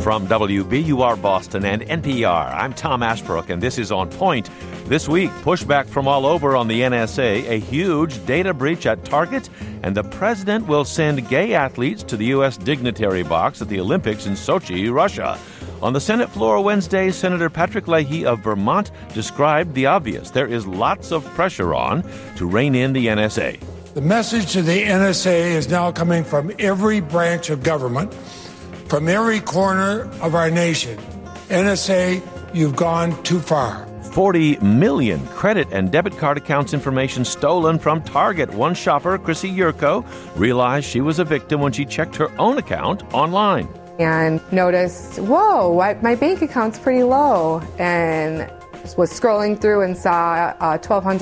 From WBUR Boston and NPR, I'm Tom Ashbrook, and this is On Point. This week, pushback from all over on the NSA, a huge data breach at Target, and the president will send gay athletes to the U.S. dignitary box at the Olympics in Sochi, Russia. On the Senate floor Wednesday, Senator Patrick Leahy of Vermont described the obvious. There is lots of pressure on to rein in the NSA. The message to the NSA is now coming from every branch of government, from every corner of our nation. NSA, you've gone too far. 40 million credit and debit card accounts information stolen from Target. One shopper, Chrissy Yurko, realized she was a victim when she checked her own account online. And noticed, whoa, my bank account's pretty low. And was scrolling through and saw a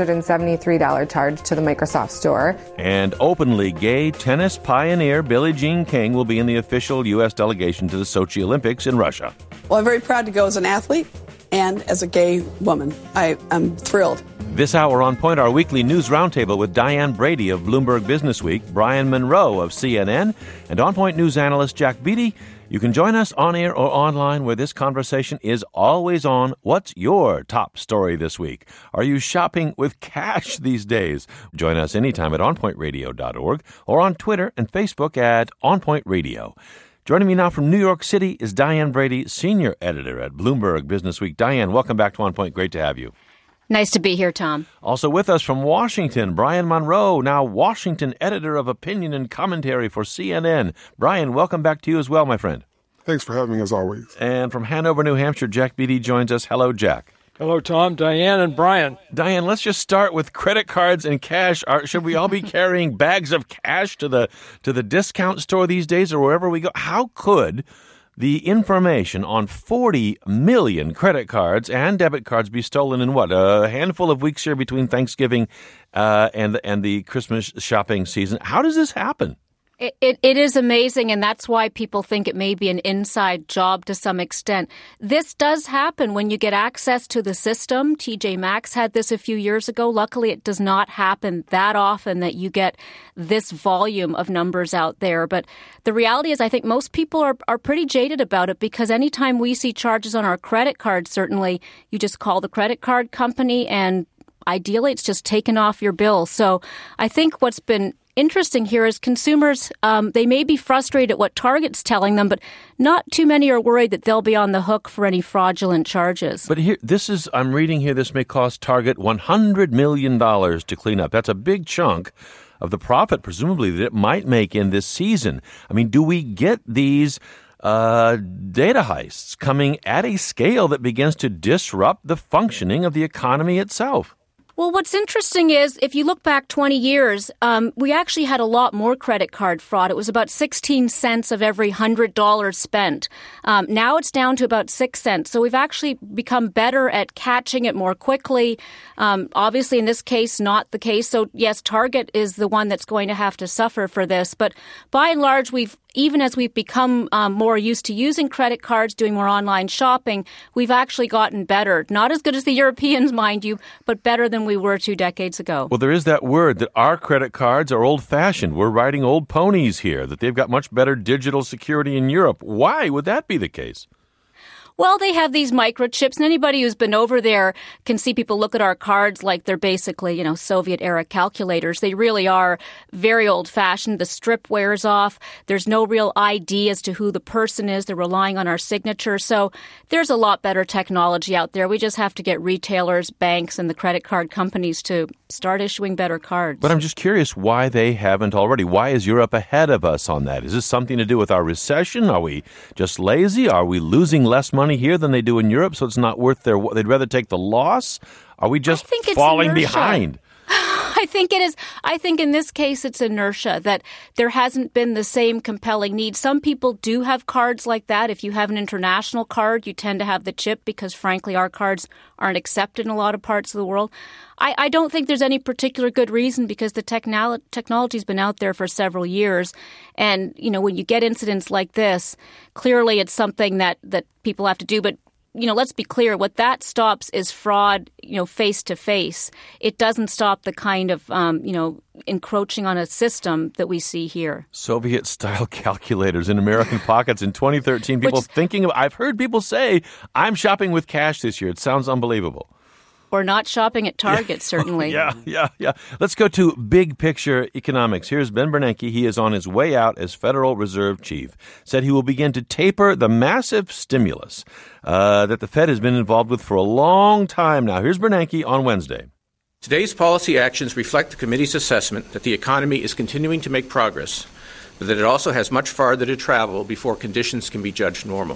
$1,273 charge to the Microsoft Store. And openly gay tennis pioneer Billie Jean King will be in the official U.S. delegation to the Sochi Olympics in Russia. Well, I'm very proud to go as an athlete and as a gay woman. I'm thrilled. This hour on Point, our weekly news roundtable with Diane Brady of Bloomberg Businessweek, Brian Monroe of CNN, and On Point news analyst Jack Beatty. You can join us on air or online where this conversation is always on. What's your top story this week? Are you shopping with cash these days? Join us anytime at onpointradio.org or on Twitter and Facebook at onpointradio. Joining me now from New York City is Diane Brady, senior editor at Bloomberg Businessweek. Diane, welcome back to On Point. Great to have you. Nice to be here, Tom. Also with us from Washington, Brian Monroe, now Washington editor of opinion and commentary for CNN. Brian, welcome back to you as well, my friend. Thanks for having me, as always. And from Hanover, New Hampshire, Jack Beatty joins us. Hello, Jack. Hello, Tom, Diane, and Brian. Diane, let's just start with credit cards and cash. Should we all be carrying bags of cash to the discount store these days or wherever we go? How could the information on 40 million credit cards and debit cards be stolen in a handful of weeks here between Thanksgiving and the Christmas shopping season? How does this happen? It is amazing, and that's why people think it may be an inside job to some extent. This does happen when you get access to the system. TJ Maxx had this a few years ago. Luckily, it does not happen that often that you get this volume of numbers out there. But the reality is I think most people are pretty jaded about it because anytime we see charges on our credit card, certainly you just call the credit card company and ideally it's just taken off your bill. So I think what's been interesting here is consumers, they may be frustrated at what Target's telling them, but not too many are worried that they'll be on the hook for any fraudulent charges. But here, I'm reading here, this may cost Target $100 million to clean up. That's a big chunk of the profit, presumably, that it might make in this season. I mean, do we get these data heists coming at a scale that begins to disrupt the functioning of the economy itself? Well, what's interesting is if you look back 20 years, we actually had a lot more credit card fraud. It was about 16 cents of every $100 spent. Now it's down to about 6 cents. So we've actually become better at catching it more quickly. Obviously, in this case, not the case. So, yes, Target is the one that's going to have to suffer for this. But by and large, even as we've become more used to using credit cards, doing more online shopping, we've actually gotten better. Not as good as the Europeans, mind you, but better than we were 2 decades ago. Well, there is that word that our credit cards are old-fashioned. We're riding old ponies here, that they've got much better digital security in Europe. Why would that be the case? Well, they have these microchips, and anybody who's been over there can see people look at our cards like they're basically, Soviet-era calculators. They really are very old-fashioned. The strip wears off. There's no real ID as to who the person is. They're relying on our signature. So there's a lot better technology out there. We just have to get retailers, banks, and the credit card companies to start issuing better cards. But I'm just curious why they haven't already. Why is Europe ahead of us on that? Is this something to do with our recession? Are we just lazy? Are we losing less money here than they do in Europe, so it's not worth they'd rather take the loss? Are we just falling behind? I think it is. I think in this case, it's inertia, that there hasn't been the same compelling need. Some people do have cards like that. If you have an international card, you tend to have the chip because, frankly, our cards aren't accepted in a lot of parts of the world. I don't think there's any particular good reason because the technology's been out there for several years. And, when you get incidents like this, clearly it's something that people have to do. But let's be clear, what that stops is fraud, face to face. It doesn't stop the kind of, encroaching on a system that we see here. Soviet-style calculators in American pockets in 2013. I've heard people say, I'm shopping with cash this year. It sounds unbelievable. Or not shopping at Target, certainly. Yeah. Let's go to big picture economics. Here's Ben Bernanke. He is on his way out as Federal Reserve Chief. Said he will begin to taper the massive stimulus that the Fed has been involved with for a long time now. Here's Bernanke on Wednesday. Today's policy actions reflect the committee's assessment that the economy is continuing to make progress, but that it also has much farther to travel before conditions can be judged normal.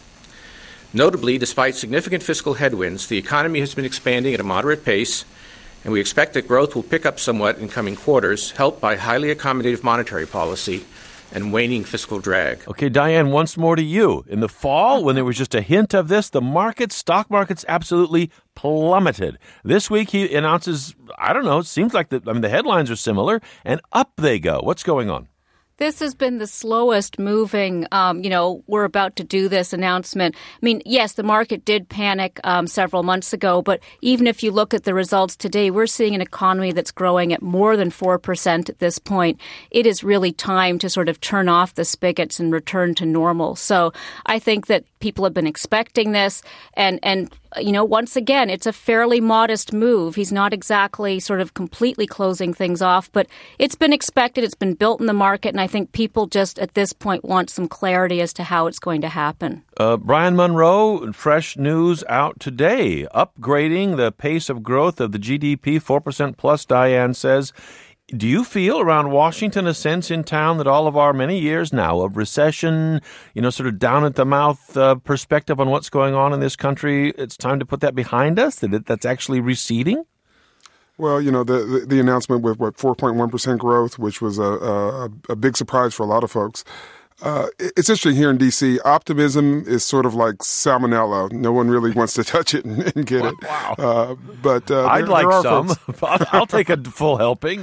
Notably, despite significant fiscal headwinds, the economy has been expanding at a moderate pace, and we expect that growth will pick up somewhat in coming quarters, helped by highly accommodative monetary policy and waning fiscal drag. Okay, Diane, once more to you. In the fall, when there was just a hint of this, the stock markets absolutely plummeted. This week, he announces, it seems like the headlines are similar, and up they go. What's going on? This has been the slowest moving, we're about to do this announcement. Yes, the market did panic several months ago, but even if you look at the results today, we're seeing an economy that's growing at more than 4% at this point. It is really time to sort of turn off the spigots and return to normal. So I think that people have been expecting this, and once again, it's a fairly modest move. He's not exactly sort of completely closing things off, but it's been expected. It's been built in the market, and I think people just at this point want some clarity as to how it's going to happen. Brian Munro, fresh news out today, upgrading the pace of growth of the GDP, 4% plus, Diane says. Do you feel around Washington a sense in town that all of our many years now of recession, sort of down at the mouth perspective on what's going on in this country, it's time to put that behind us, that's actually receding? Well, the announcement with 4.1% growth, which was a big surprise for a lot of folks. It's interesting here in D.C. Optimism is sort of like salmonella. No one really wants to touch it and get it. Wow. But I'd like some. I'll take a full helping.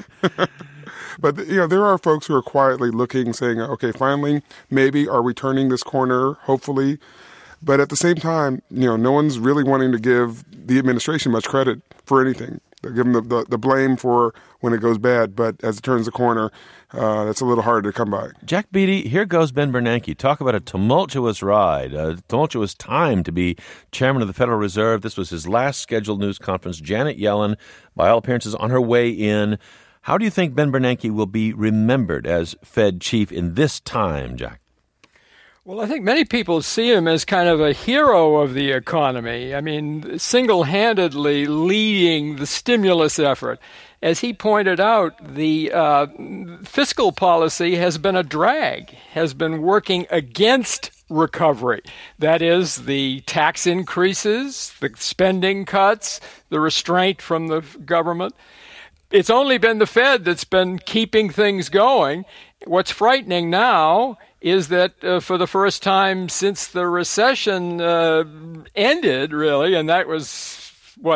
But there are folks who are quietly looking, saying, "Okay, finally, maybe are we turning this corner? Hopefully." But at the same time, no one's really wanting to give the administration much credit for anything. They're giving the blame for when it goes bad, but as it turns the corner, that's a little harder to come by. Jack Beatty, here goes Ben Bernanke. Talk about a tumultuous ride, a tumultuous time to be chairman of the Federal Reserve. This was his last scheduled news conference. Janet Yellen, by all appearances, on her way in. How do you think Ben Bernanke will be remembered as Fed chief in this time, Jack? Well, I think many people see him as kind of a hero of the economy. Single-handedly leading the stimulus effort. As he pointed out, the fiscal policy has been a drag, has been working against recovery. That is, the tax increases, the spending cuts, the restraint from the government. It's only been the Fed that's been keeping things going. What's frightening now is that for the first time since the recession ended, really, and that was,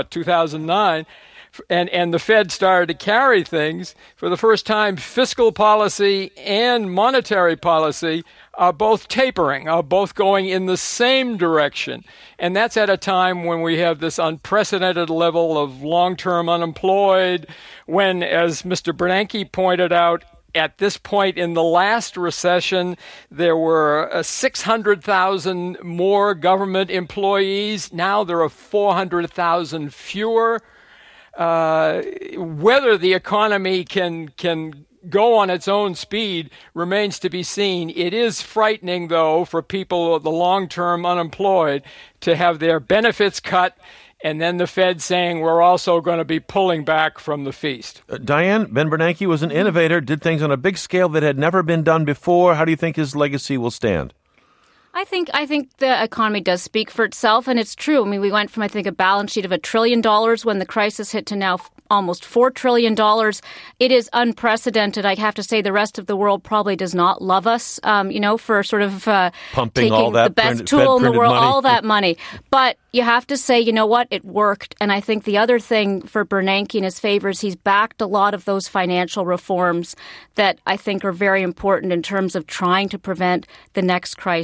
2009, and the Fed started to carry things, for the first time, fiscal policy and monetary policy are both tapering, are both going in the same direction. And that's at a time when we have this unprecedented level of long-term unemployed, when, as Mr. Bernanke pointed out, at this point in the last recession, there were 600,000 more government employees. Now there are 400,000 fewer. Whether the economy can go on its own speed remains to be seen. It is frightening, though, for people, the long-term unemployed, to have their benefits cut, and then the Fed saying we're also going to be pulling back from the feast. Diane, Ben Bernanke was an innovator, did things on a big scale that had never been done before. How do you think his legacy will stand? I think the economy does speak for itself, and it's true. We went from, a balance sheet of $1 trillion when the crisis hit to now almost $4 trillion. It is unprecedented. I have to say the rest of the world probably does not love us, for sort of pumping taking all that the best tool in the world, money. all that money. But you have to say, you know what, it worked. And I think the other thing for Bernanke in his favor is he's backed a lot of those financial reforms that I think are very important in terms of trying to prevent the next crisis.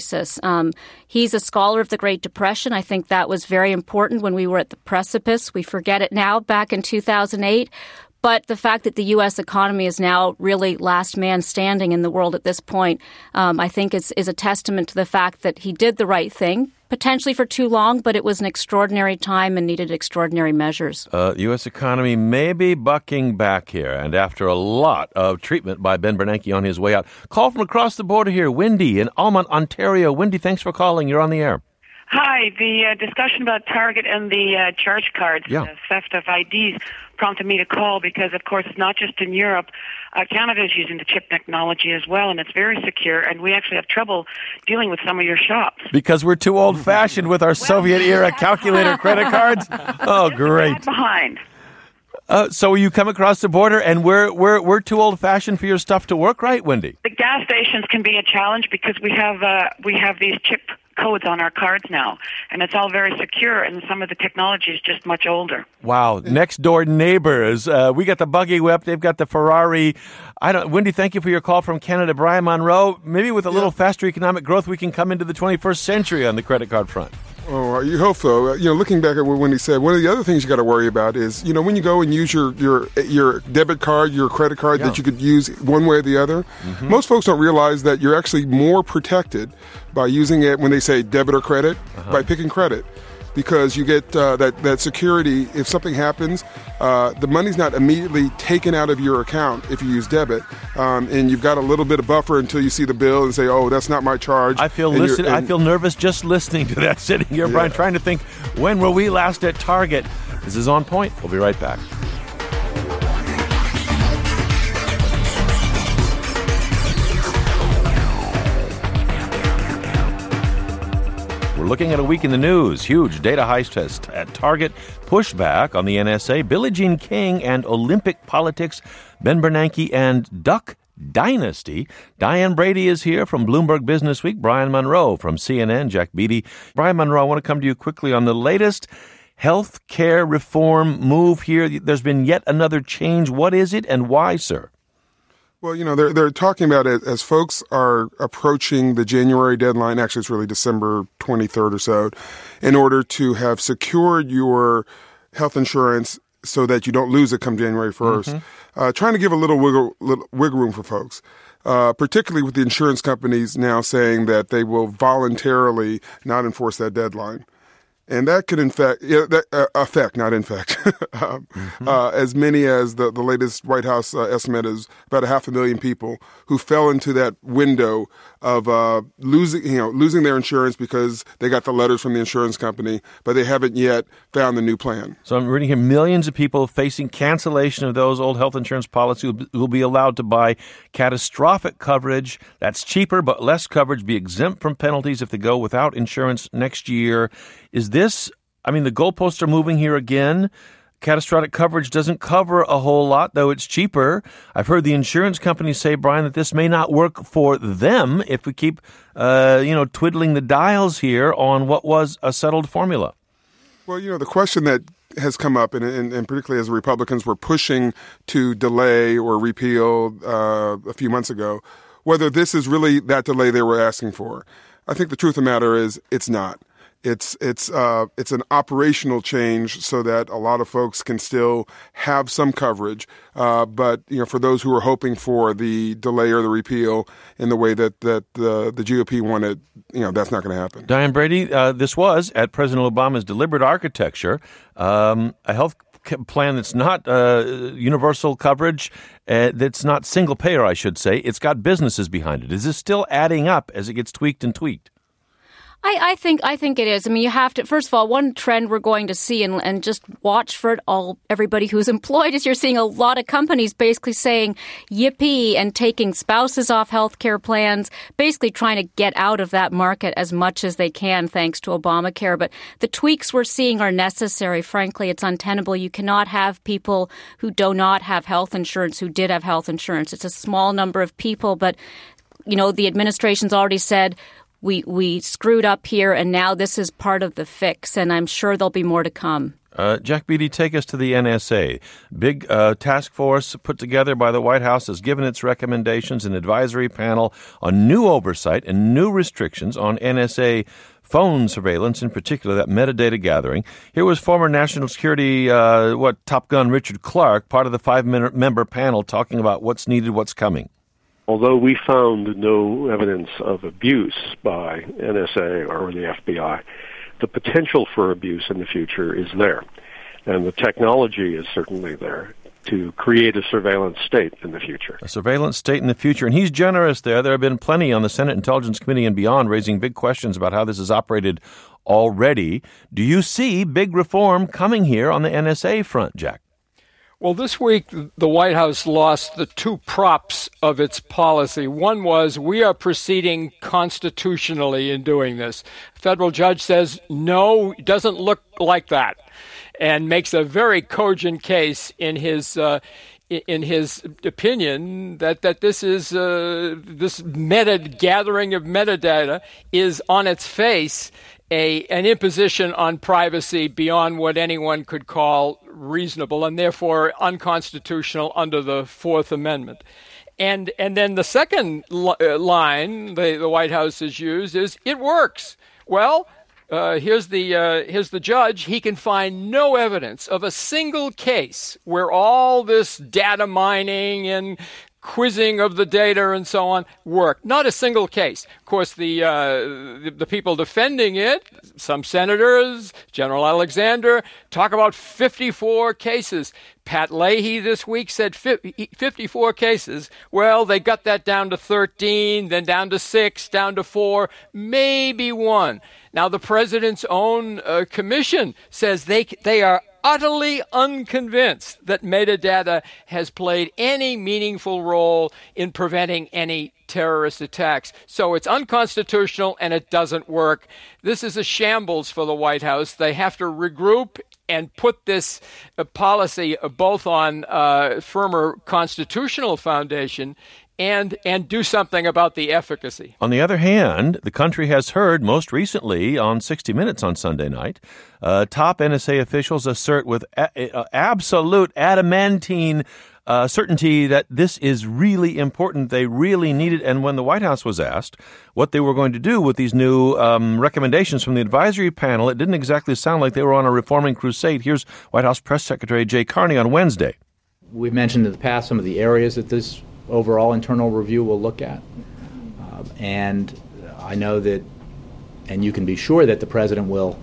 He's a scholar of the Great Depression. I think that was very important when we were at the precipice. We forget it now, back in 2008. But the fact that the U.S. economy is now really last man standing in the world at this point, I think is a testament to the fact that he did the right thing, potentially for too long, but it was an extraordinary time and needed extraordinary measures. U.S. economy may be bucking back here, and after a lot of treatment by Ben Bernanke on his way out. Call from across the border here, Wendy in Almont, Ontario. Wendy, thanks for calling. You're on the air. Hi. The discussion about Target and the charge cards, the theft of IDs, prompted me to call because, of course, it's not just in Europe. Canada is using the chip technology as well, and it's very secure, and we actually have trouble dealing with some of your shops. Because we're too old-fashioned with our Soviet-era calculator credit cards? Oh, great. Behind. So you come across the border, and we're too old-fashioned for your stuff to work, right, Wendy? The gas stations can be a challenge because we have these chip codes on our cards now, and it's all very secure, and some of the technology is just much older. Wow. Next door neighbors. We got the buggy whip. They've got the Ferrari. Wendy, thank you for your call from Canada. Brian Monroe, maybe with a little faster economic growth, we can come into the 21st century on the credit card front. Oh, you hope so. Looking back at what Wendy said, one of the other things you got to worry about is, when you go and use your debit card, your credit card that you could use one way or the other, most folks don't realize that you're actually more protected by using it when they say debit or credit, by picking credit. Because you get that security. If something happens, the money's not immediately taken out of your account if you use debit, and you've got a little bit of buffer until you see the bill and say, "Oh, that's not my charge." I feel nervous just listening to that, sitting here, Brian, trying to think, when were we last at Target? This is On Point. We'll be right back. We're looking at a week in the news. Huge data heist test at Target, pushback on the NSA, Billie Jean King and Olympic politics, Ben Bernanke and Duck Dynasty. Diane Brady is here from Bloomberg Business Week. Brian Monroe from CNN. Jack Beatty. Brian Monroe, I want to come to you quickly on the latest health care reform move here. There's been yet another change. What is it and why, sir? Well, they're talking about it as folks are approaching the January deadline. Actually, it's really December 23rd or so, in order to have secured your health insurance so that you don't lose it come January 1st. Trying to give a little wiggle room for folks, particularly with the insurance companies now saying that they will voluntarily not enforce that deadline. And that could affect, not infect, as many as the latest White House estimate is about 500,000 people who fell into that window of losing their insurance because they got the letters from the insurance company, but they haven't yet found the new plan. So I'm reading here, millions of people facing cancellation of those old health insurance policies will be allowed to buy catastrophic coverage. That's cheaper, but less coverage, be exempt from penalties if they go without insurance next year. Is this, the goalposts are moving here again. Catastrophic coverage doesn't cover a whole lot, though it's cheaper. I've heard the insurance companies say, Brian, that this may not work for them if we keep, twiddling the dials here on what was a settled formula. Well, the question that has come up, and particularly as the Republicans were pushing to delay or repeal a few months ago, whether this is really that delay they were asking for. I think the truth of the matter is it's not. It's an operational change so that a lot of folks can still have some coverage. But for those who are hoping for the delay or the repeal in the way that the GOP wanted, that's not going to happen. Diane Brady, this was at President Obama's deliberate architecture, a health plan that's not universal coverage, that's not single payer, I should say. It's got businesses behind it. Is this still adding up as it gets tweaked and tweaked? I think it is. You have to, first of all, one trend we're going to see and just watch for it everybody who's employed is you're seeing a lot of companies basically saying yippee and taking spouses off health care plans, basically trying to get out of that market as much as they can thanks to Obamacare. But the tweaks we're seeing are necessary. Frankly, it's untenable. You cannot have people who do not have health insurance who did have health insurance. It's a small number of people, but, the administration's already said, we screwed up here, and now this is part of the fix, and I'm sure there'll be more to come. Jack Beatty, take us to the NSA. Big task force put together by the White House has given its recommendations, an advisory panel on new oversight and new restrictions on NSA phone surveillance, in particular, that metadata gathering. Here was former National Security, Top Gun Richard Clarke, part of the 5-member panel, talking about what's needed, what's coming. Although we found no evidence of abuse by NSA or the FBI, the potential for abuse in the future is there. And the technology is certainly there to create a surveillance state in the future. A surveillance state in the future. And he's generous there. There have been plenty on the Senate Intelligence Committee and beyond raising big questions about how this is operated already. Do you see big reform coming here on the NSA front, Jack? Well, this week, the White House lost the two props of its policy. One was, we are proceeding constitutionally in doing this. A federal judge says, no, it doesn't look like that, and makes a very cogent case in his opinion that this is this gathering of metadata is on its face an imposition on privacy beyond what anyone could call reasonable, and therefore unconstitutional under the Fourth Amendment. And then the second line the White House has used is, it works. Well, here's the judge. He can find no evidence of a single case where all this data mining and quizzing of the data and so on worked. Not a single case. Of course, the people defending it, some senators, General Alexander, talk about 54 cases. Pat Leahy this week said 54 cases. Well, they got that down to 13, then down to 6, down to 4, maybe 1. Now, the president's own commission says they are utterly unconvinced that metadata has played any meaningful role in preventing any terrorist attacks. So it's unconstitutional and it doesn't work. This is a shambles for the White House. They have to regroup and put this policy both on firmer constitutional foundation and do something about the efficacy. On the other hand, the country has heard most recently on 60 Minutes on Sunday night, top NSA officials assert with absolute adamantine certainty that this is really important. They really need it. And when the White House was asked what they were going to do with these new recommendations from the advisory panel, it didn't exactly sound like they were on a reforming crusade. Here's White House Press Secretary Jay Carney on Wednesday. We've mentioned in the past some of the areas that this overall internal review will look at. And I know that, and you can be sure that the president will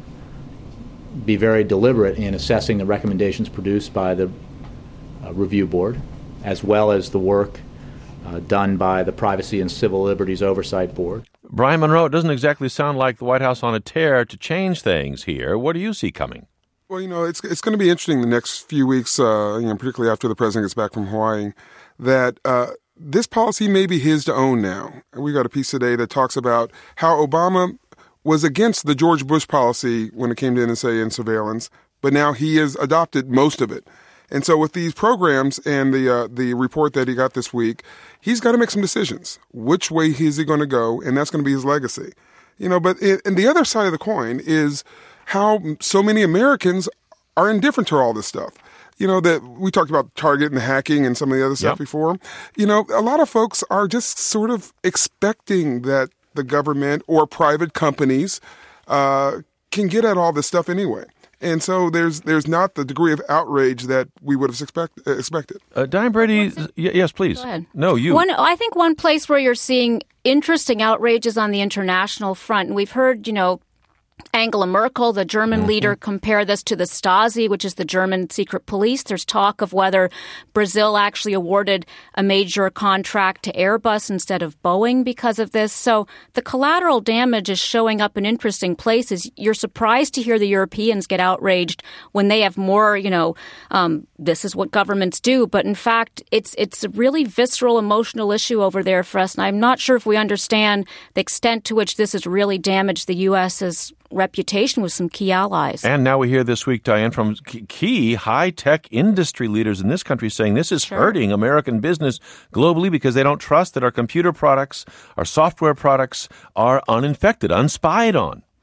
be very deliberate in assessing the recommendations produced by the review board, as well as the work done by the Privacy and Civil Liberties Oversight Board. Brian Monroe, it doesn't exactly sound like the White House on a tear to change things here. What do you see coming? Well, it's going to be interesting the next few weeks, particularly after the president gets back from Hawaii, that this policy may be his to own now. We got a piece today that talks about how Obama was against the George Bush policy when it came to NSA and surveillance, but now he has adopted most of it. And so with these programs and the report that he got this week, he's got to make some decisions. Which way is he going to go? And that's going to be his legacy. But and the other side of the coin is how so many Americans are indifferent to all this stuff. That we talked about Target and hacking and some of the other stuff before. A lot of folks are just sort of expecting that the government or private companies can get at all this stuff anyway. And so there's not the degree of outrage that we would have expected. Diane Brady, yes, please. Go ahead. No, you. I think one place where you're seeing interesting outrage is on the international front. And we've heard, Angela Merkel, the German leader, compare this to the Stasi, which is the German secret police. There's talk of whether Brazil actually awarded a major contract to Airbus instead of Boeing because of this. So the collateral damage is showing up in interesting places. You're surprised to hear the Europeans get outraged when they have more, this is what governments do. But in fact, it's a really visceral, emotional issue over there for us. And I'm not sure if we understand the extent to which this has really damaged the U.S.'s reputation with some key allies. And now we hear this week, Diane, from key high-tech industry leaders in this country saying this is hurting American business globally because they don't trust that our computer products, our software products are uninfected, unspied on.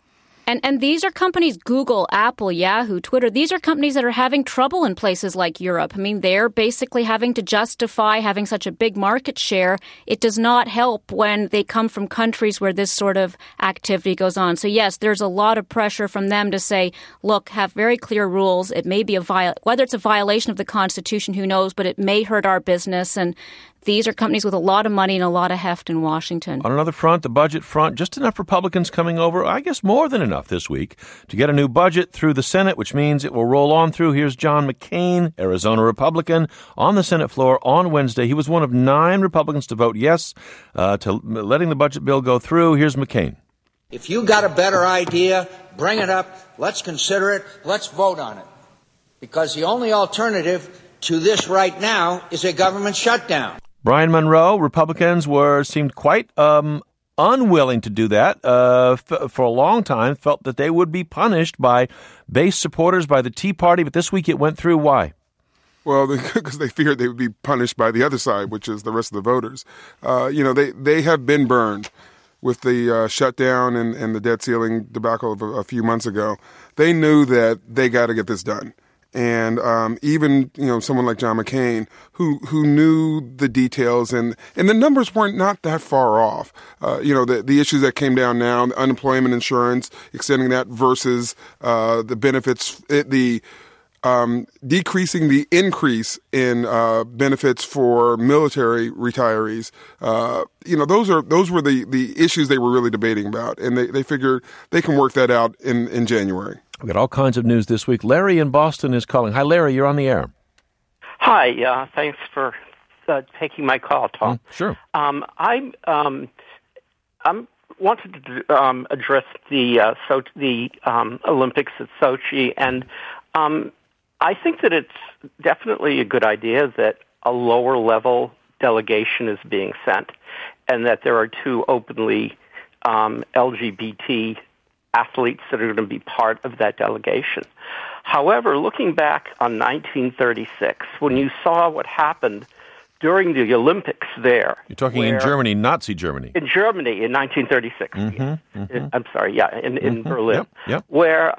And these are companies, Google, Apple, Yahoo, Twitter, these are companies that are having trouble in places like Europe. I mean, they're basically having to justify having such a big market share. It does not help when they come from countries where this sort of activity goes on. So, yes, there's a lot of pressure from them to say, look, have very clear rules. It may be whether it's a violation of the Constitution, who knows, but it may hurt our business. And these are companies with a lot of money and a lot of heft in Washington. On another front, the budget front, just enough Republicans coming over, I guess more than enough this week, to get a new budget through the Senate, which means it will roll on through. Here's John McCain, Arizona Republican, on the Senate floor on Wednesday. He was one of 9 Republicans to vote yes to letting the budget bill go through. Here's McCain. If you got a better idea, bring it up. Let's consider it. Let's vote on it. Because the only alternative to this right now is a government shutdown. Brian Monroe, Republicans seemed quite unwilling to do that for a long time, felt that they would be punished by base supporters, by the Tea Party, but this week it went through. Why? Well, because they feared they would be punished by the other side, which is the rest of the voters. They have been burned with the shutdown and the debt ceiling debacle of a few months ago. They knew that they got to get this done. And even someone like John McCain, who knew the details and the numbers weren't not that far off. The issues that came down now, the unemployment insurance, extending that versus the benefits, decreasing the increase in benefits for military retirees. Those were the issues they were really debating about, and they figured they can work that out in January. We've got all kinds of news this week. Larry in Boston is calling. Hi, Larry. You're on the air. Hi. Thanks for taking my call, Tom. Sure. I wanted to address the Olympics at Sochi, and I think that it's definitely a good idea that a lower level delegation is being sent, and that there are 2 openly LGBT athletes that are going to be part of that delegation. However, looking back on 1936, when you saw what happened during the Olympics there. You're talking in Germany, Nazi Germany. In Germany in 1936. I'm sorry, in Berlin. Yep. Where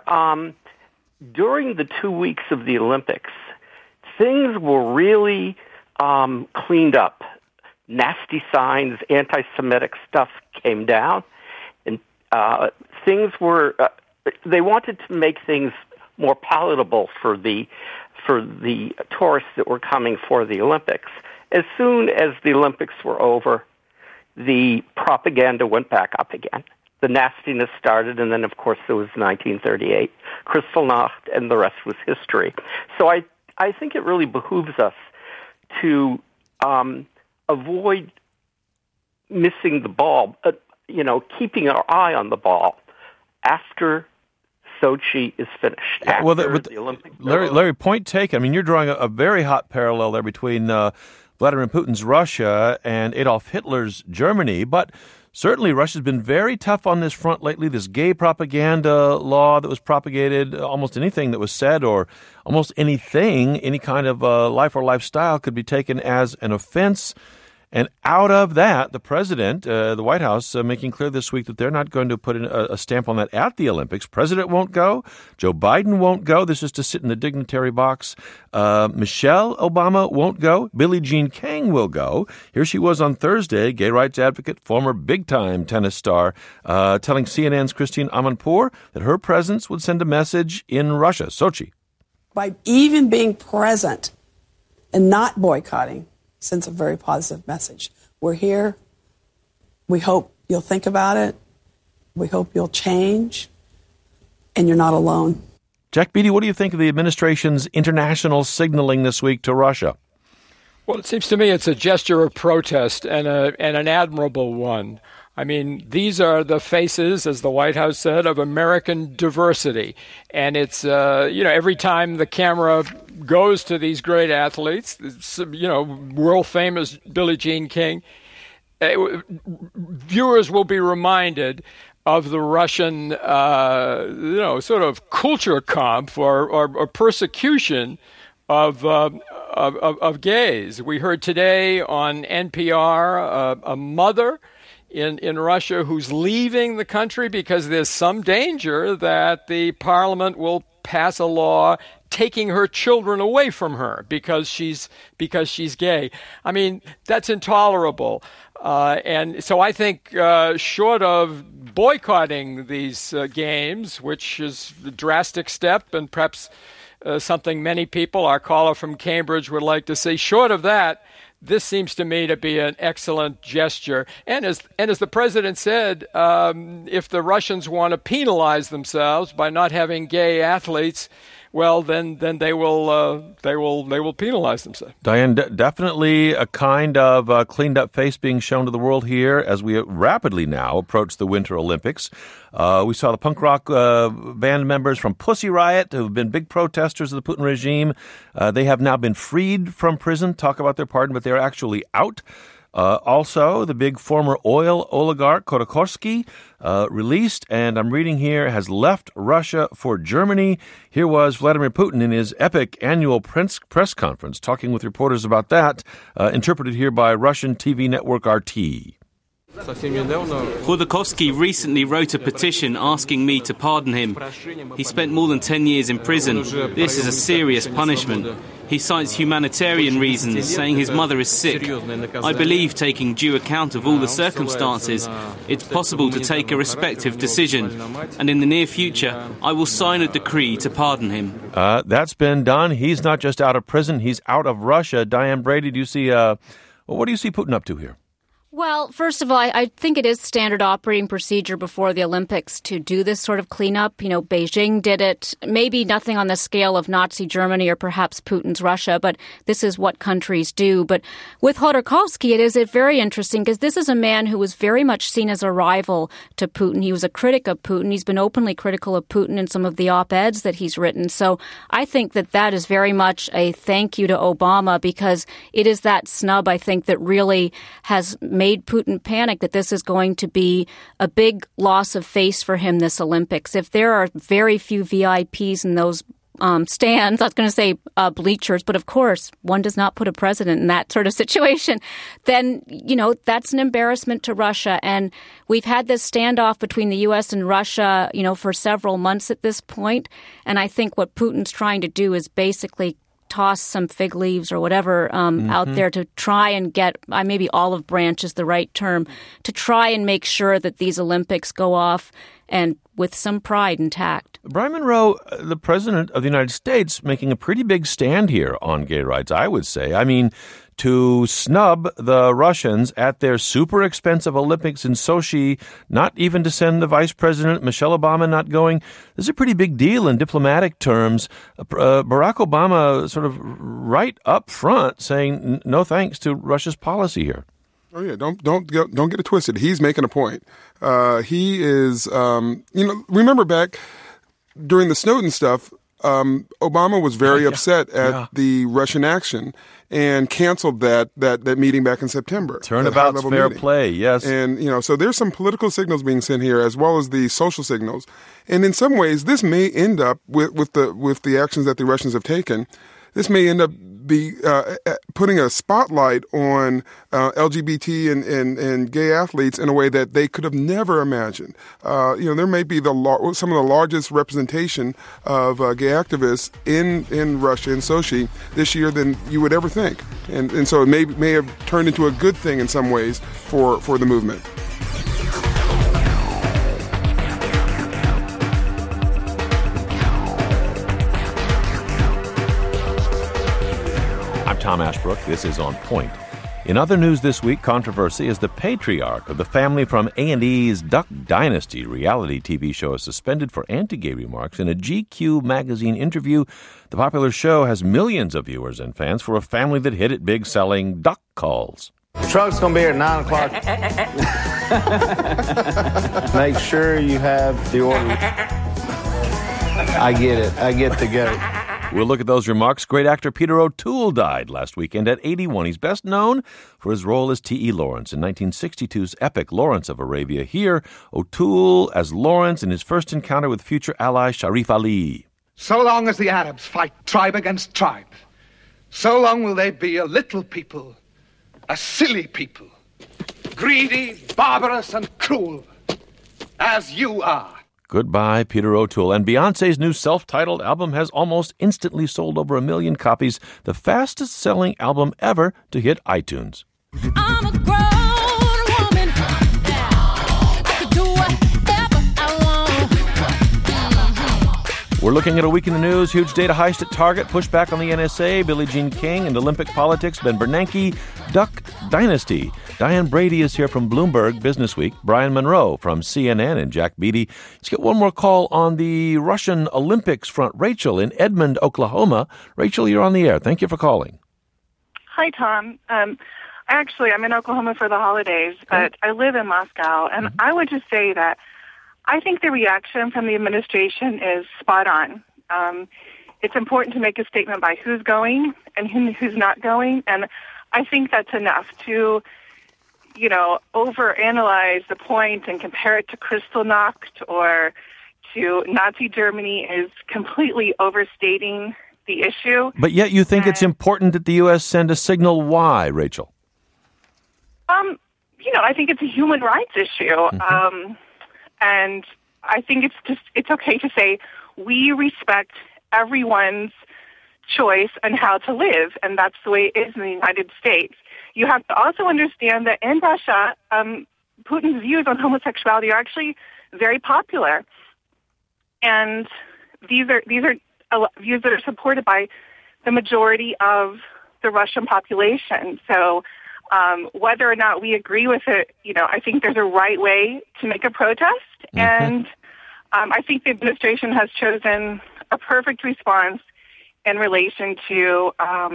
during the 2 weeks of the Olympics, things were really cleaned up. Nasty signs, anti-Semitic stuff came down, and things were. They wanted to make things more palatable for the tourists that were coming for the Olympics. As soon as the Olympics were over, the propaganda went back up again. The nastiness started, and then, of course, there was 1938, Kristallnacht, and the rest was history. So I think it really behooves us to avoid missing the ball, keeping our eye on the ball after Sochi is finished. The Olympics. Larry, point taken. I mean, you're drawing a very hot parallel there between Vladimir Putin's Russia and Adolf Hitler's Germany, but certainly Russia's been very tough on this front lately. This gay propaganda law that was propagated, almost anything that was said or almost anything, any kind of life or lifestyle could be taken as an offense. And out of that, the president, the White House, making clear this week that they're not going to put a stamp on that at the Olympics. President won't go. Joe Biden won't go. This is to sit in the dignitary box. Michelle Obama won't go. Billie Jean King will go. Here she was on Thursday, gay rights advocate, former big-time tennis star, telling CNN's Christine Amanpour that her presence would send a message in Russia, Sochi. By even being present and not boycotting, sends a very positive message. We're here. We hope you'll think about it. We hope you'll change. And you're not alone. Jack Beatty, what do you think of the administration's international signaling this week to Russia? Well, it seems to me it's a gesture of protest and an admirable one. I mean, these are the faces, as the White House said, of American diversity. And it's, every time the camera goes to these great athletes, world famous Billie Jean King, viewers will be reminded of the Russian, sort of culture comp or persecution of gays. We heard today on NPR a mother in Russia who's leaving the country because there's some danger that the parliament will pass a law taking her children away from her because she's gay. I mean, that's intolerable. And so I think short of boycotting these games, which is a drastic step and perhaps something many people, our caller from Cambridge, would like to see, short of that, this seems to me to be an excellent gesture. And as the president said, if the Russians want to penalize themselves by not having gay athletes, well, then they will penalize themselves. Diane, definitely a kind of cleaned up face being shown to the world here as we rapidly now approach the Winter Olympics. We saw the punk rock band members from Pussy Riot, who have been big protesters of the Putin regime. They have now been freed from prison. Talk about their pardon, but they're actually out. Also, the big former oil oligarch Khodorkovsky released, and I'm reading here, has left Russia for Germany. Here was Vladimir Putin in his epic annual press conference talking with reporters about that, interpreted here by Russian TV network RT. Khodorkovsky recently wrote a petition asking me to pardon him. He spent more than 10 years in prison. This is a serious punishment. He cites humanitarian reasons, saying his mother is sick. I believe, taking due account of all the circumstances, it's possible to take a respective decision. And in the near future, I will sign a decree to pardon him. That's been done. He's not just out of prison, he's out of Russia. Diane Brady, what do you see Putin up to here? Well, first of all, I think it is standard operating procedure before the Olympics to do this sort of cleanup. You know, Beijing did it, maybe nothing on the scale of Nazi Germany or perhaps Putin's Russia, but this is what countries do. But with Khodorkovsky, it is very interesting because this is a man who was very much seen as a rival to Putin. He was a critic of Putin. He's been openly critical of Putin in some of the op-eds that he's written. So I think that is very much a thank you to Obama because it is that snub, I think, that really has made Putin panic that this is going to be a big loss of face for him this Olympics. If there are very few VIPs in those stands, I was going to say bleachers, but of course, one does not put a president in that sort of situation, then, that's an embarrassment to Russia. And we've had this standoff between the U.S. and Russia, for several months at this point. And I think what Putin's trying to do is basically toss some fig leaves or whatever out there to try and get, maybe olive branch is the right term, to try and make sure that these Olympics go off and with some pride intact. Brian Monroe, the President of the United States, making a pretty big stand here on gay rights, I would say. I mean, to snub the Russians at their super expensive Olympics in Sochi, not even to send the Vice President, Michelle Obama, not going. This is a pretty big deal in diplomatic terms. Barack Obama sort of right up front saying no thanks to Russia's policy here. Oh yeah, don't get it twisted. He's making a point. He is, remember back during the Snowden stuff, Obama was very upset at the Russian action and canceled that meeting back in September. Turnabout's fair play, yes. And, so there's some political signals being sent here as well as the social signals. And in some ways, this may end up with the actions that the Russians have taken. This may end up putting a spotlight on LGBT and gay athletes in a way that they could have never imagined. There may be some of the largest representation of gay activists in Russia, in Sochi, this year than you would ever think. And so it may have turned into a good thing in some ways for the movement. Tom Ashbrook. This is On Point. In other news this week, controversy as the patriarch of the family from A&E's Duck Dynasty reality TV show is suspended for anti-gay remarks. In a GQ magazine interview, the popular show has millions of viewers and fans for a family that hit it big selling duck calls. The truck's going to be here at 9 o'clock. Make sure you have the order. I get it. I get the goat. We'll look at those remarks. Great actor Peter O'Toole died last weekend at 81. He's best known for his role as T.E. Lawrence in 1962's epic Lawrence of Arabia. Here, O'Toole as Lawrence in his first encounter with future ally Sharif Ali. So long as the Arabs fight tribe against tribe, so long will they be a little people, a silly people, greedy, barbarous, and cruel, as you are. Goodbye, Peter O'Toole. And Beyoncé's new self-titled album has almost instantly sold over 1 million copies, the fastest-selling album ever to hit iTunes. I'm a grown woman. I can do whatever I want. We're looking at a week in the news. Huge data heist at Target, pushback on the NSA, Billie Jean King, and Olympic politics, Ben Bernanke, Duck Dynasty. Diane Brady is here from Bloomberg Business Week, Brian Monroe from CNN, and Jack Beatty. Let's get one more call on the Russian Olympics front. Rachel in Edmond, Oklahoma. Rachel, you're on the air. Thank you for calling. Hi, Tom. Actually, I'm in Oklahoma for the holidays, but I live in Moscow, and I would just say that I think the reaction from the administration is spot on. It's important to make a statement by who's going and who's not going, and I think that's enough to, overanalyze the point and compare it to Kristallnacht or to Nazi Germany is completely overstating the issue. But yet you think it's important that the U.S. send a signal. Why, Rachel? I think it's a human rights issue. And I think it's okay to say we respect everyone's choice on how to live, and that's the way it is in the United States. You have to also understand that in Russia, Putin's views on homosexuality are actually very popular, and these are views that are supported by the majority of the Russian population. So whether or not we agree with it, I think there's a right way to make a protest, and I think the administration has chosen a perfect response in relation to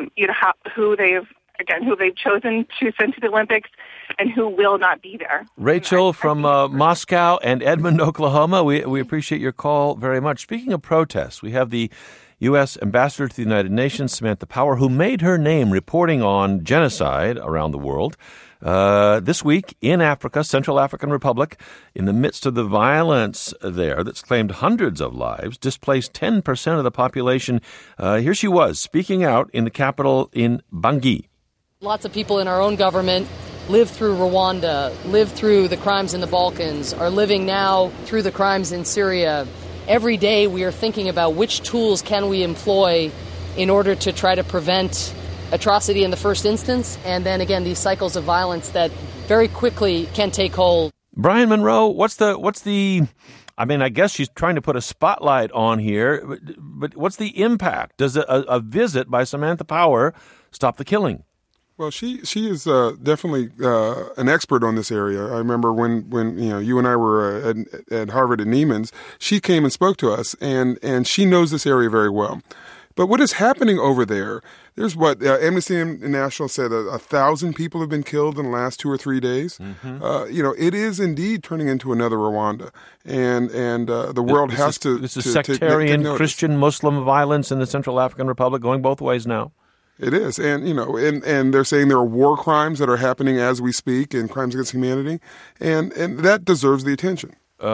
who they've chosen to send to the Olympics and who will not be there. Rachel from Moscow and Edmond, Oklahoma, we appreciate your call very much. Speaking of protests, we have the U.S. Ambassador to the United Nations, Samantha Power, who made her name reporting on genocide around the world. This week in Africa, Central African Republic, in the midst of the violence there that's claimed hundreds of lives, displaced 10% of the population. Here she was speaking out in the capital in Bangui. Lots of people in our own government lived through Rwanda, lived through the crimes in the Balkans, are living now through the crimes in Syria. Every day we are thinking about which tools can we employ in order to try to prevent atrocity in the first instance, and then again these cycles of violence that very quickly can take hold. Brian Monroe, what's the I guess she's trying to put a spotlight on here, but what's the impact? Does a visit by Samantha Power stop the killing? Well, she is definitely an expert on this area. I remember when you and I were at Harvard at Neiman's, she came and spoke to us, and she knows this area very well. But what is happening over there? There's Amnesty International said 1,000 people have been killed in the last 2 or 3 days. It is indeed turning into another Rwanda, and the world has to. This is sectarian Christian Muslim violence in the Central African Republic, going both ways now. It is, and and they're saying there are war crimes that are happening as we speak, and crimes against humanity, and that deserves the attention.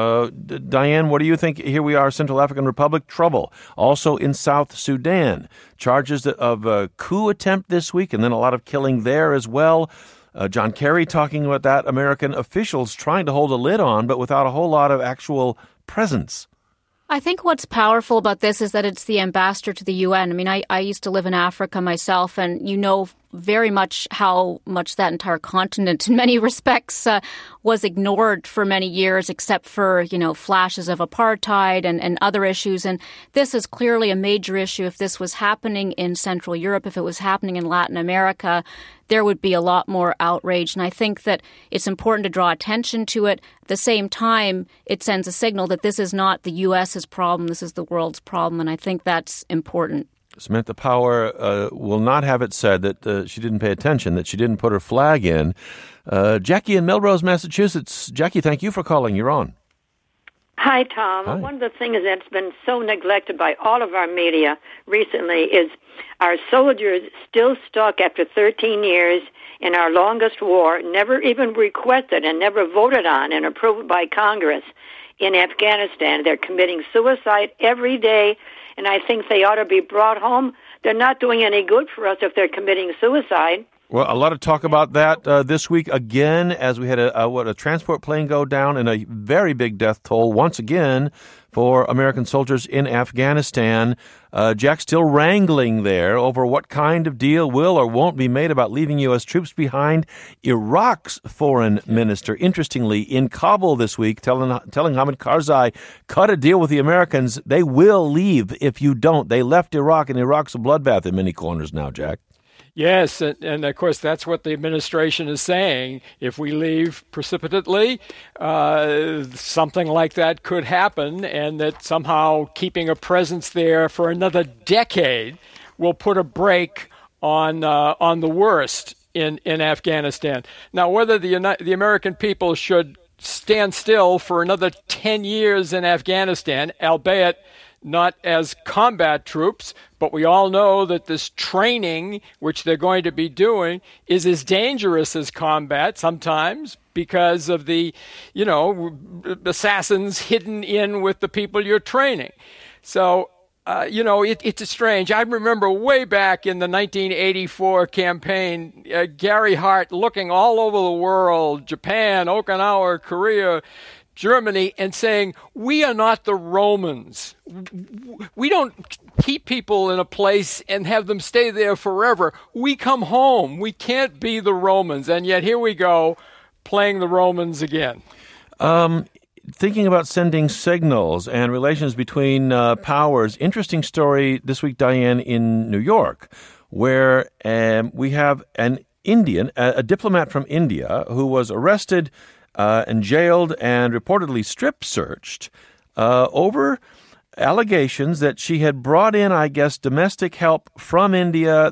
Diane, what do you think? Here we are, Central African Republic, trouble. Also in South Sudan, charges of a coup attempt this week, and then a lot of killing there as well. John Kerry talking about that, American officials trying to hold a lid on, but without a whole lot of actual presence. I think what's powerful about this is that it's the ambassador to the UN. I mean, I used to live in Africa myself, and very much how much that entire continent in many respects was ignored for many years, except for, flashes of apartheid and other issues. And this is clearly a major issue. If this was happening in Central Europe, if it was happening in Latin America, there would be a lot more outrage. And I think that it's important to draw attention to it. At the same time, it sends a signal that this is not the U.S.'s problem. This is the world's problem. And I think that's important. Samantha Power will not have it said that she didn't pay attention, that she didn't put her flag in. Jackie in Melrose, Massachusetts. Jackie, thank you for calling. You're on. Hi, Tom. Hi. One of the things that's been so neglected by all of our media recently is our soldiers still stuck after 13 years in our longest war, never even requested and never voted on and approved by Congress in Afghanistan. They're committing suicide every day, and I think they ought to be brought home. They're not doing any good for us if they're committing suicide. Well, a lot of talk about that this week again, as we had a transport plane go down and a very big death toll once again for American soldiers in Afghanistan. Jack, still wrangling there over what kind of deal will or won't be made about leaving U.S. troops behind. Iraq's foreign minister, interestingly, in Kabul this week, telling Hamid Karzai, cut a deal with the Americans. They will leave if you don't. They left Iraq, and Iraq's a bloodbath in many corners now, Jack. Yes, and of course that's what the administration is saying. If we leave precipitately, something like that could happen, and that somehow keeping a presence there for another decade will put a brake on the worst in Afghanistan. Now, whether the American people should stand still for another 10 years in Afghanistan, albeit not as combat troops, but we all know that this training, which they're going to be doing, is as dangerous as combat sometimes because of the, assassins hidden in with the people you're training. So, it's strange. I remember way back in the 1984 campaign, Gary Hart looking all over the world, Japan, Okinawa, Korea, Germany, and saying, we are not the Romans. We don't keep people in a place and have them stay there forever. We come home. We can't be the Romans. And yet here we go, playing the Romans again. Thinking about sending signals and relations between powers, interesting story this week, Diane, in New York, where we have an Indian, a diplomat from India, who was arrested and jailed and reportedly strip-searched over allegations that she had brought in, I guess, domestic help from India,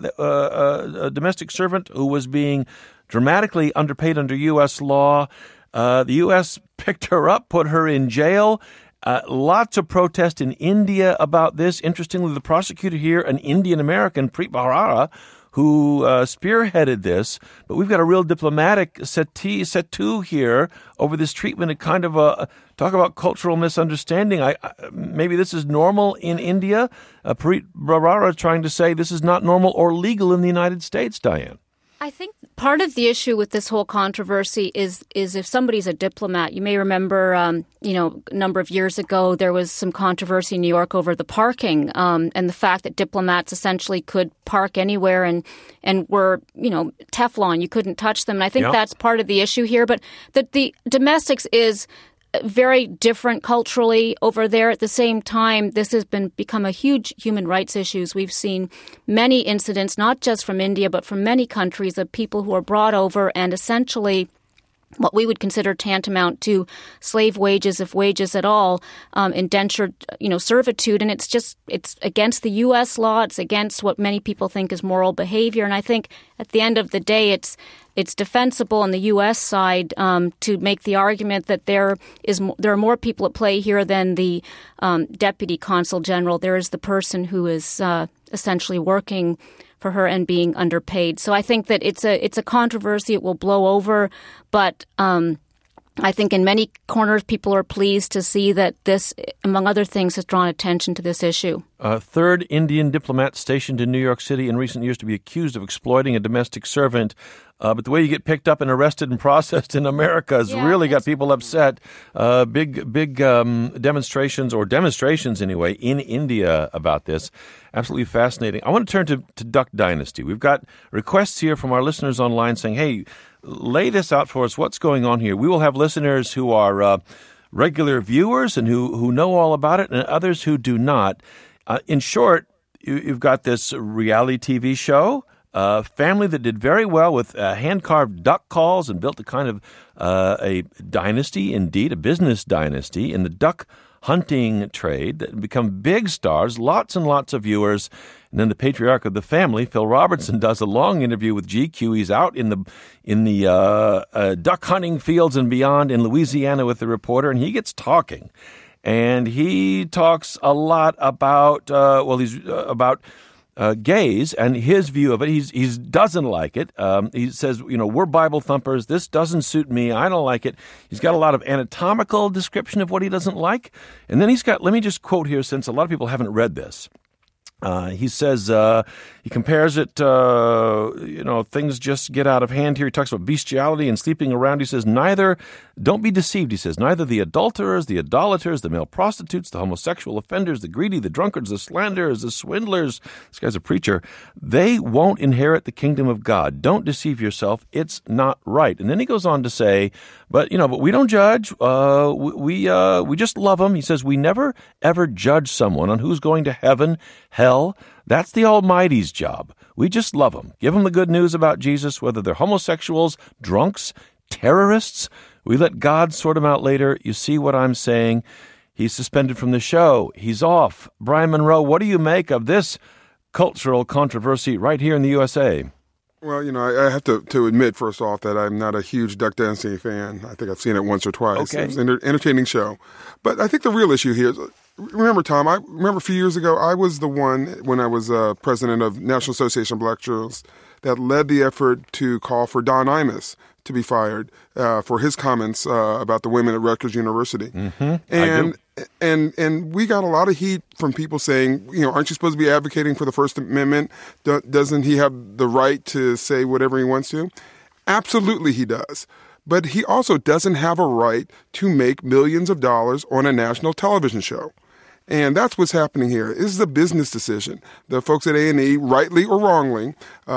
a domestic servant who was being dramatically underpaid under U.S. law. The U.S. picked her up, put her in jail. Lots of protest in India about this. Interestingly, the prosecutor here, an Indian-American, Preet Bharara, who spearheaded this, but we've got a real diplomatic setu here over this treatment, and kind of talk about cultural misunderstanding. Maybe this is normal in India. Preet Bharara trying to say this is not normal or legal in the United States, Diane. I think part of the issue with this whole controversy is if somebody's a diplomat. You may remember, a number of years ago, there was some controversy in New York over the parking and the fact that diplomats essentially could park anywhere and were, Teflon. You couldn't touch them. And I think that's part of the issue here. But the domestics is very different culturally over there. At the same time, this has become a huge human rights issue. We've seen many incidents, not just from India, but from many countries, of people who are brought over and essentially what we would consider tantamount to slave wages, if wages at all, indentured, servitude. And it's against the U.S. law. It's against what many people think is moral behavior. And I think at the end of the day, it's defensible on the U.S. side to make the argument that there are more people at play here than the deputy consul general. There is the person who is essentially working for her and being underpaid. So I think that it's a controversy. It will blow over, but I think in many corners people are pleased to see that this, among other things, has drawn attention to this issue. Third Indian diplomat stationed in New York City in recent years to be accused of exploiting a domestic servant. But the way you get picked up and arrested and processed in America has really got people upset. Big demonstrations anyway, in India about this. Absolutely fascinating. I want to turn to Duck Dynasty. We've got requests here from our listeners online saying, hey, lay this out for us. What's going on here? We will have listeners who are regular viewers and who know all about it, and others who do not. In short, you've got this reality TV show, a family that did very well with hand-carved duck calls and built a kind of a dynasty, indeed, a business dynasty in the duck hunting trade that become big stars, lots and lots of viewers. And then the patriarch of the family, Phil Robertson, does a long interview with GQ. He's out in the duck hunting fields and beyond in Louisiana with the reporter, and he gets talking. And he talks a lot about gays and his view of it. He doesn't like it. He says, we're Bible thumpers. This doesn't suit me. I don't like it. He's got a lot of anatomical description of what he doesn't like. And then he's got, let me just quote here, since a lot of people haven't read this. He says he compares it, things just get out of hand here. He talks about bestiality and sleeping around. He says, don't be deceived, he says, neither the adulterers, the idolaters, the male prostitutes, the homosexual offenders, the greedy, the drunkards, the slanderers, the swindlers, this guy's a preacher, they won't inherit the kingdom of God. Don't deceive yourself. It's not right. And then he goes on to say, but we don't judge. We just love them. He says, we never, ever judge someone on who's going to heaven, hell. That's the Almighty's job. We just love them. Give them the good news about Jesus, whether they're homosexuals, drunks, terrorists. We let God sort them out later. You see what I'm saying? He's suspended from the show. He's off. Brian Monroe, what do you make of this cultural controversy right here in the USA? Well, I have to admit, first off, that I'm not a huge Duck Dynasty fan. I think I've seen it once or twice. Okay. It was an entertaining show. But I think the real issue here is, remember, Tom, I remember a few years ago, I was the one, when I was president of National Association of Black Journalists, that led the effort to call for Don Imus to be fired for his comments about the women at Rutgers University. Mm-hmm. And we got a lot of heat from people saying, aren't you supposed to be advocating for the First Amendment? Doesn't he have the right to say whatever he wants to? Absolutely he does. But he also doesn't have a right to make millions of dollars on a national television show. And that's what's happening here. This is a business decision. The folks at A&E, rightly or wrongly,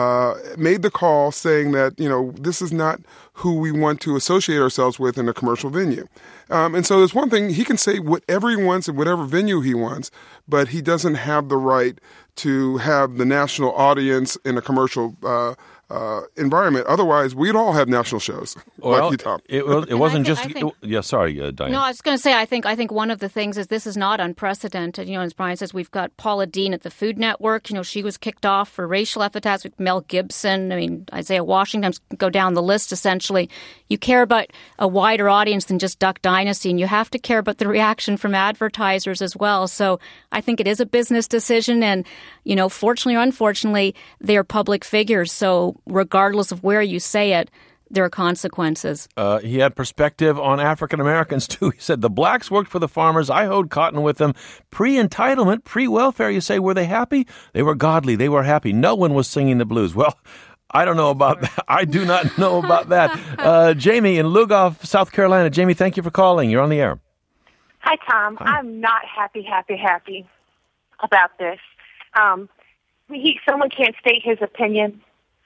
made the call saying that, this is not who we want to associate ourselves with in a commercial venue. And so there's one thing, he can say whatever he wants in whatever venue he wants, but he doesn't have the right to have the national audience in a commercial environment. Otherwise, we'd all have national shows. Well, like you, Tom. It wasn't just... sorry, Diane. No, I was going to say, I think one of the things is this is not unprecedented. As Brian says, we've got Paula Deen at the Food Network. She was kicked off for racial epithets with Mel Gibson. Isaiah Washington, go down the list, essentially. You care about a wider audience than just Duck Dynasty, and you have to care about the reaction from advertisers as well. So I think it is a business decision, and, fortunately or unfortunately, they are public figures. So regardless of where you say it, there are consequences. He had perspective on African Americans, too. He said, the blacks worked for the farmers. I hoed cotton with them. Pre-entitlement, pre-welfare, you say, were they happy? They were godly. They were happy. No one was singing the blues. Well, I don't know about that. I do not know about that. Jamie in Lugoff, South Carolina. Jamie, thank you for calling. You're on the air. Hi, Tom. Hi. I'm not happy about this. Someone can't state his opinion.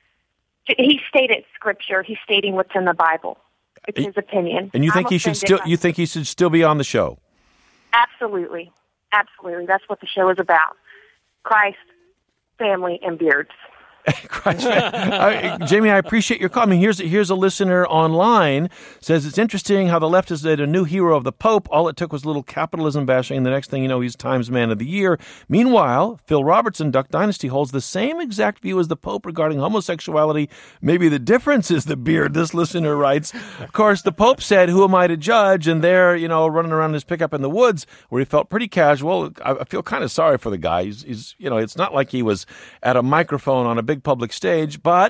He stated scripture. He's stating what's in the Bible. It's his opinion. And you think he should still be on the show? Absolutely. Absolutely. That's what the show is about. Christ, family, and beards. Jamie, I appreciate your call. Here's a listener online says it's interesting how the left has made a new hero of the Pope. All it took was a little capitalism bashing, and the next thing you know, he's Times Man of the Year. Meanwhile, Phil Robertson, Duck Dynasty, holds the same exact view as the Pope regarding homosexuality. Maybe the difference is the beard, this listener writes. Of course, the Pope said, "Who am I to judge?" And there, running around his pickup in the woods, where he felt prethe casual. I feel kind of sorry for the guy. He's it's not like he was at a microphone on a big public stage, but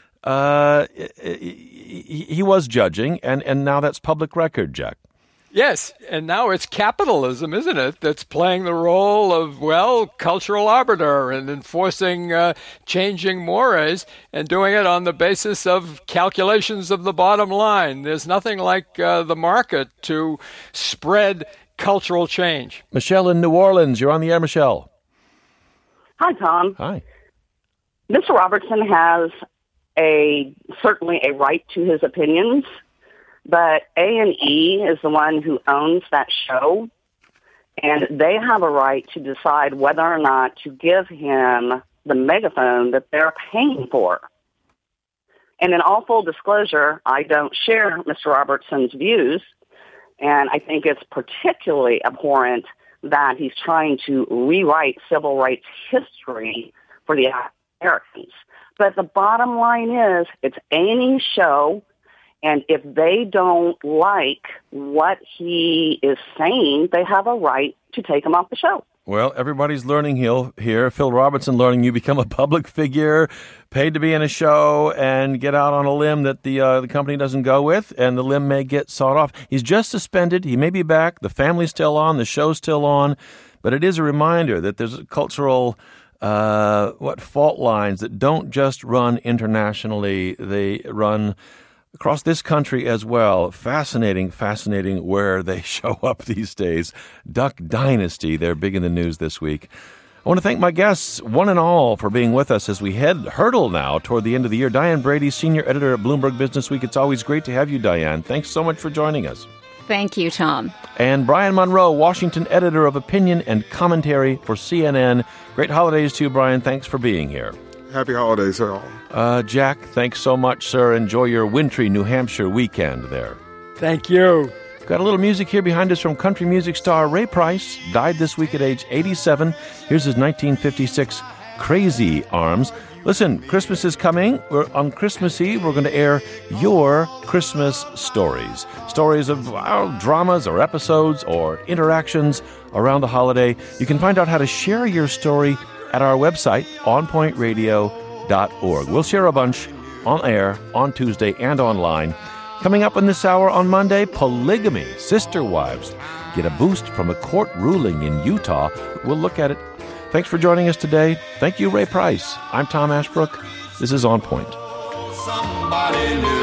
he was judging, and now that's public record, Jack. Yes, and now it's capitalism, isn't it, that's playing the role of, cultural arbiter and enforcing changing mores and doing it on the basis of calculations of the bottom line. There's nothing like the market to spread cultural change. Michelle in New Orleans, you're on the air, Michelle. Hi, Tom. Hi. Mr. Robertson has certainly a right to his opinions, but A&E is the one who owns that show, and they have a right to decide whether or not to give him the megaphone that they're paying for. And in all full disclosure, I don't share Mr. Robertson's views, and I think it's particularly abhorrent that he's trying to rewrite civil rights history for the Americans. But the bottom line is, it's A&E's show, and if they don't like what he is saying, they have a right to take him off the show. Well, everybody's learning here. Phil Robertson learning you become a public figure, paid to be in a show, and get out on a limb that the company doesn't go with, and the limb may get sawed off. He's just suspended. He may be back. The family's still on. The show's still on. But it is a reminder that there's a cultural fault lines that don't just run internationally, they run across this country as well. Fascinating where they show up these days. Duck Dynasty, they're big in the news this week. I want to thank my guests, one and all, for being with us as we hurtle now toward the end of the year. Diane Brady, senior editor at Bloomberg Businessweek. It's always great to have you, Diane. Thanks so much for joining us. Thank you, Tom. And Brian Monroe, Washington editor of opinion and commentary for CNN. Great holidays to you, Brian. Thanks for being here. Happy holidays, all. Jack, thanks so much, sir. Enjoy your wintry New Hampshire weekend there. Thank you. Got a little music here behind us from country music star Ray Price. Died this week at age 87. Here's his 1956 Crazy Arms. Listen, Christmas is coming. On Christmas Eve, we're going to air your Christmas stories. Stories of dramas or episodes or interactions around the holiday. You can find out how to share your story at our website, onpointradio.org. We'll share a bunch on air on Tuesday and online. Coming up in this hour on Monday, polygamy, sister wives get a boost from a court ruling in Utah. We'll look at it. Thanks for joining us today. Thank you, Ray Price. I'm Tom Ashbrook. This is On Point. Somebody new.